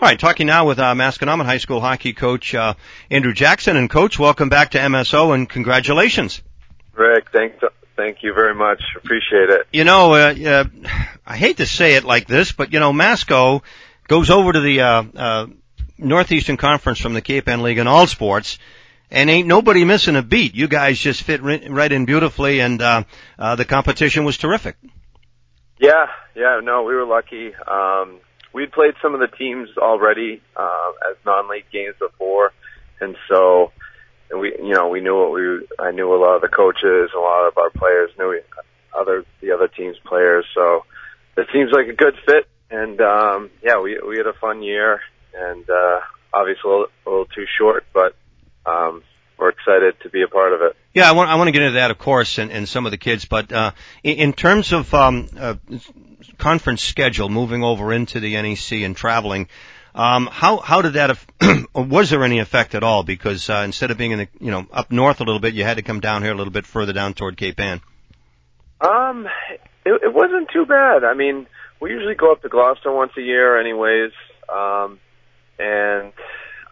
All right, talking now with Masconomet High School hockey coach Andrew Jackson. And, Coach, welcome back to MSO, and congratulations. Rick, thank you very much. Appreciate it. You know, I hate to say it like this, but, you know, Masco goes over to the Northeastern Conference from the Cape Ann League in all sports, and ain't nobody missing a beat. You guys just fit right in beautifully, and the competition was terrific. Yeah, no, we were lucky. We'd played some of the teams already as non-league games before, and so we knew I knew a lot of the coaches, a lot of our players knew the other team's players, so it seems like a good fit. And we had a fun year, and obviously a little too short, but we're excited to be a part of it. Yeah, I want to get into that, of course, and some of the kids, but in terms of conference schedule, moving over into the NEC and traveling, how did that was there any effect at all? Because instead of being in the up north a little bit, you had to come down here a little bit further down toward Cape Ann. It wasn't too bad. I mean, we usually go up to Gloucester once a year, anyways, and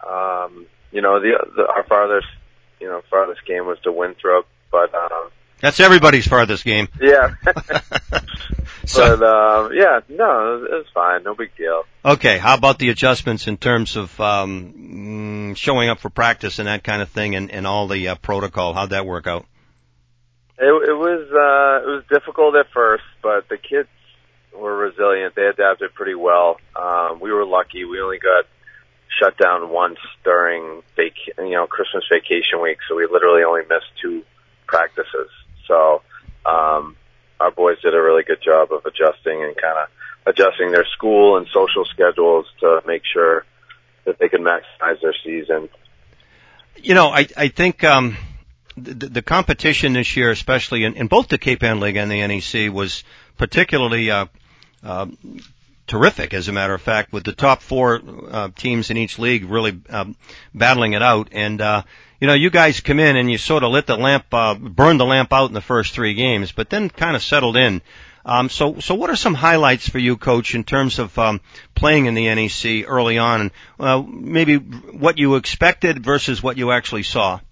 our farthest game was to Winthrop, but that's everybody's farthest game. Yeah. But it was fine, no big deal. Okay, how about the adjustments in terms of showing up for practice and that kind of thing, and all the protocol? How'd that work out? It was difficult at first, but the kids were resilient. They adapted pretty well. We were lucky. We only got shut down once during Christmas vacation week, so we literally only missed 2 practices. So our boys did a really good job of adjusting their school and social schedules to make sure that they could maximize their season. You know, I think the competition this year, especially in both the Cape Ann League and the NEC, was particularly terrific, as a matter of fact, with the top 4 teams in each league really battling it out. And you guys come in and you sort of burned the lamp out in the first 3 games, but then kind of settled in. So what are some highlights for you, Coach, in terms of playing in the NEC early on, and maybe what you expected versus what you actually saw?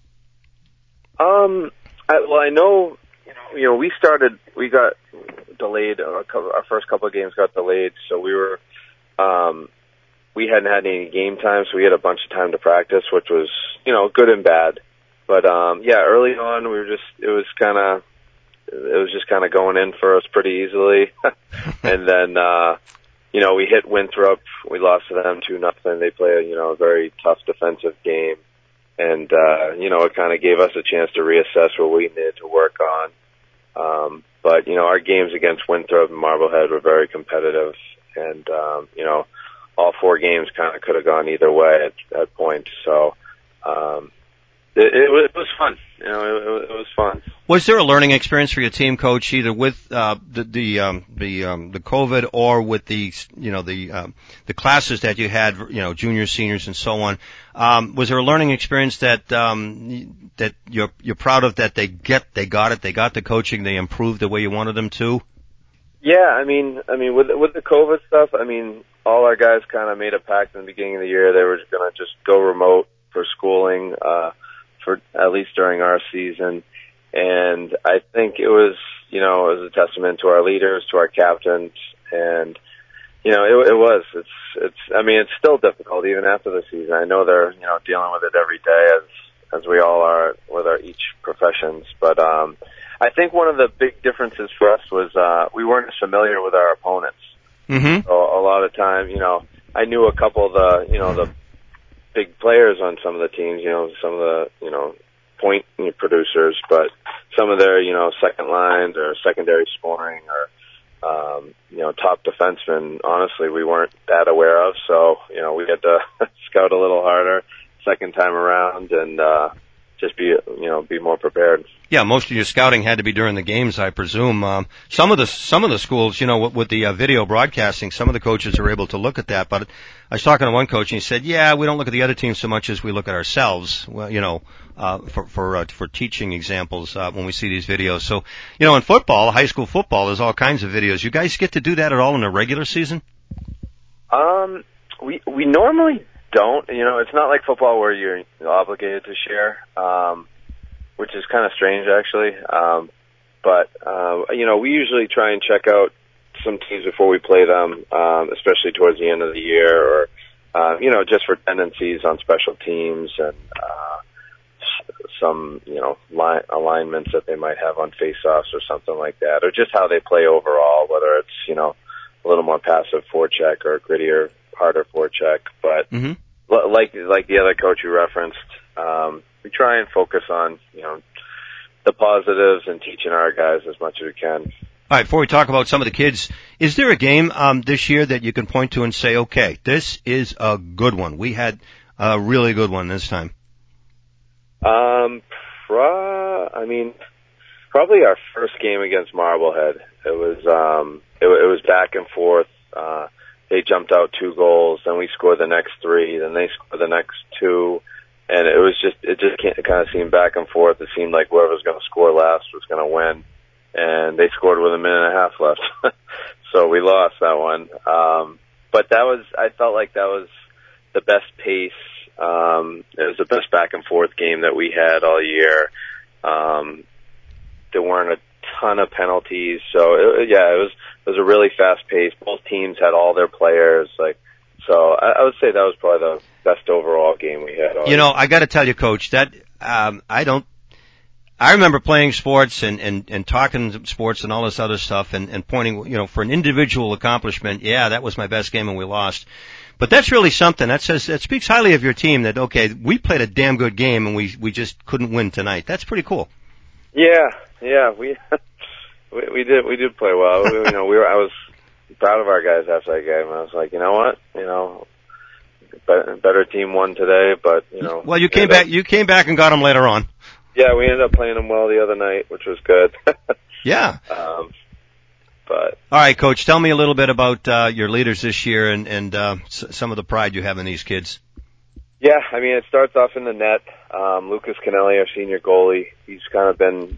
I know, we got delayed. Our first couple of games got delayed, so we hadn't had any game time, so we had a bunch of time to practice, which was, good and bad. But, early on, it was just kind of going in for us pretty easily. And then, we hit Winthrop. We lost to them 2-0. They play a very tough defensive game. And, it kind of gave us a chance to reassess what we needed to work on. But, our games against Winthrop and Marblehead were very competitive. And, all 4 games kind of could have gone either way at points. So, it was fun. It was fun. Was there a learning experience for your team, Coach, either with the COVID or with the classes that you had, juniors, seniors, and so on? Was there a learning experience that you're proud of, that they got it, they got the coaching, they improved the way you wanted them to? Yeah, I mean, with the COVID stuff, all our guys kind of made a pact in the beginning of the year. They were going to just go remote for schooling, for at least during our season. And I think it was a testament to our leaders, to our captains, and, it was. It's still difficult even after the season. I know they're, dealing with it every day as we all are with our each professions. But, I think one of the big differences for us was, we weren't as familiar with our opponents. Mm-hmm. So a lot of time, I knew a couple of the big players on some of the teams, some of the, point producers, but some of their, second lines or secondary scoring or, top defensemen, honestly, we weren't that aware of. So, we had to scout a little harder second time around and, just be more prepared. Yeah, most of your scouting had to be during the games, I presume. Some of the schools, with the video broadcasting, some of the coaches are able to look at that. But I was talking to one coach, and he said, "Yeah, we don't look at the other team so much as we look at ourselves." Well, for teaching examples when we see these videos. So, in football, high school football, there's all kinds of videos. You guys get to do that at all in the regular season? We normally don't. It's not like football where you're obligated to share, which is kind of strange actually. But we usually try and check out some teams before we play them, especially towards the end of the year, or just for tendencies on special teams and some alignments that they might have on face-offs or something like that, or just how they play overall, whether it's a little more passive forecheck or grittier, harder forecheck. But like the other coach you referenced, we try and focus on the positives and teaching our guys as much as we can. All right, before we talk about some of the kids, is there a game this year that you can point to and say, okay, this is a good one? We had a really good one this time. Probably our first game against Marblehead. It was back and forth. They jumped out 2 goals, then we scored the next 3, then they scored the next 2, and it just kind of seemed back and forth. It seemed like whoever was going to score last was going to win, and they scored with a minute and a half left, so we lost that one. But I felt like that was the best pace. It was the best back and forth game that we had all year. There weren't a ton of penalties, so it was a really fast pace. Both teams had all their players, so I would say that was probably the best overall game we had all year. I got to tell you, Coach, that I remember playing sports and talking sports and all this other stuff and pointing, for an individual accomplishment, that was my best game and we lost. But that's really something. That speaks highly of your team that, okay, we played a damn good game and we just couldn't win tonight. That's pretty cool. Yeah, we did play well. I was proud of our guys after that game. I was like, you know what? Better team won today, but Well, you came back and got them later on. Yeah, we ended up playing them well the other night, which was good. Yeah. But all right, Coach, tell me a little bit about your leaders this year and some of the pride you have in these kids. Yeah, it starts off in the net. Lucas Canelli, our senior goalie, he's kind of been,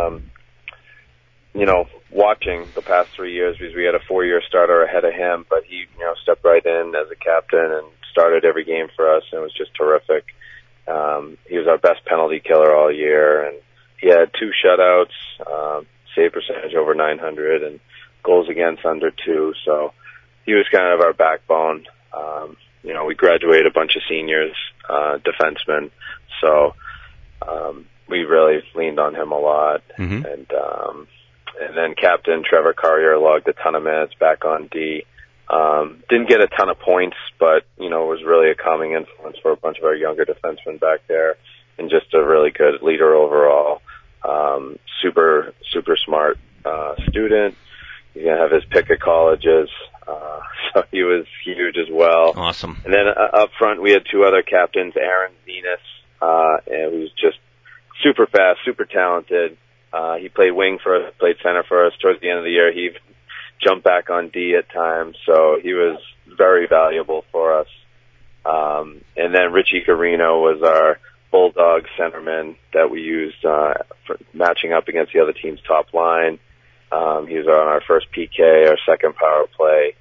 watching the past 3 years because we had a 4-year starter ahead of him, but he, stepped right in as a captain and started every game for us, and it was just terrific. He was our best penalty killer all year, and he had 2 shutouts, save percentage over 900, and goals against under 2, so he was kind of our backbone. We graduated a bunch of seniors, defensemen, so we really leaned on him a lot. Mm-hmm. And then Captain Trevor Carrier logged a ton of minutes back on D. Didn't get a ton of points, but, was really a calming influence for a bunch of our younger defensemen back there, and just a really good leader overall. Super smart student. He's going to have his pick of colleges. So he was huge as well. Awesome. And then up front, we had 2 other captains, Aaron Zenas, and who's just super fast, super talented. He played wing for us, played center for us. Towards the end of the year, he jumped back on D at times, so he was very valuable for us. And then Richie Carino was our bulldog centerman that we used for matching up against the other team's top line. He was on our first PK, our second power play.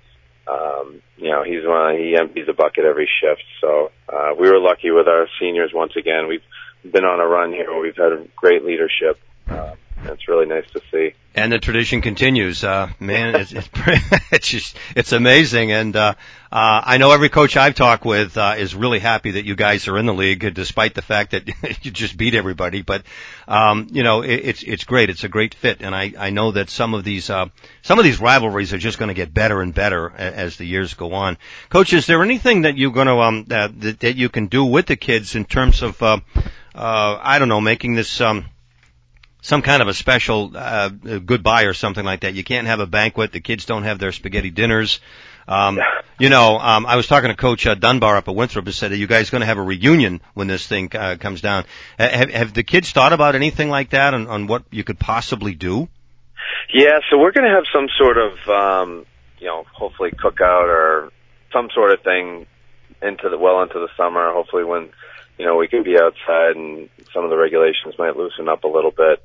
He empties the bucket every shift. So we were lucky with our seniors once again. We've been on a run here where we've had great leadership. It's really nice to see. And the tradition continues. Man, it's amazing. And I know every coach I've talked with is really happy that you guys are in the league, despite the fact that you just beat everybody. But it's great. It's a great fit, and I know that some of these rivalries are just going to get better and better as the years go on. Coach, is there anything that you're going to that you can do with the kids in terms of making this some kind of a special goodbye or something like that? You can't have a banquet. The kids don't have their spaghetti dinners. I was talking to Coach Dunbar up at Winthrop and said, are you guys going to have a reunion when this thing comes down? Have the kids thought about anything like that on what you could possibly do? Yeah, so we're going to have some sort of, hopefully cookout or some sort of thing into the summer, hopefully when, we can be outside and some of the regulations might loosen up a little bit.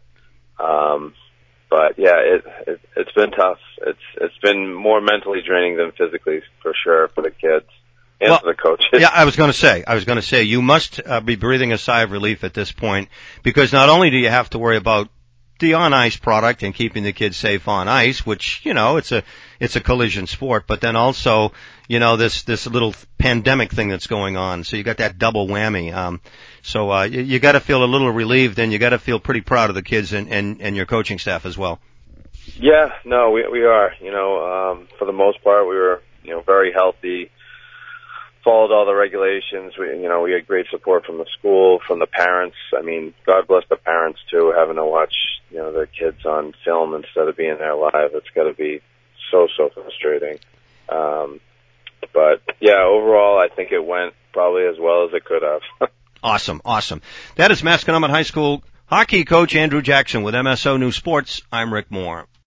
But yeah, it's been tough. It's been more mentally draining than physically, for sure, for the kids. and for the coaches. Yeah, I was going to say, you must be breathing a sigh of relief at this point, because not only do you have to worry about the on-ice product and keeping the kids safe on ice, which, it's a collision sport, but then also, this little pandemic thing that's going on. So you got that double whammy. So you got to feel a little relieved, and you got to feel pretty proud of the kids and your coaching staff as well. Yeah, no, we are. For the most part, we were, very healthy. Followed all the regulations. We had great support from the school, from the parents. I mean, God bless the parents too, having to watch, their kids on film instead of being there live. It's got to be so frustrating. But yeah, overall, I think it went probably as well as it could have. Awesome. That is Masconomet High School hockey coach Andrew Jackson with MSO News Sports. I'm Rick Moore.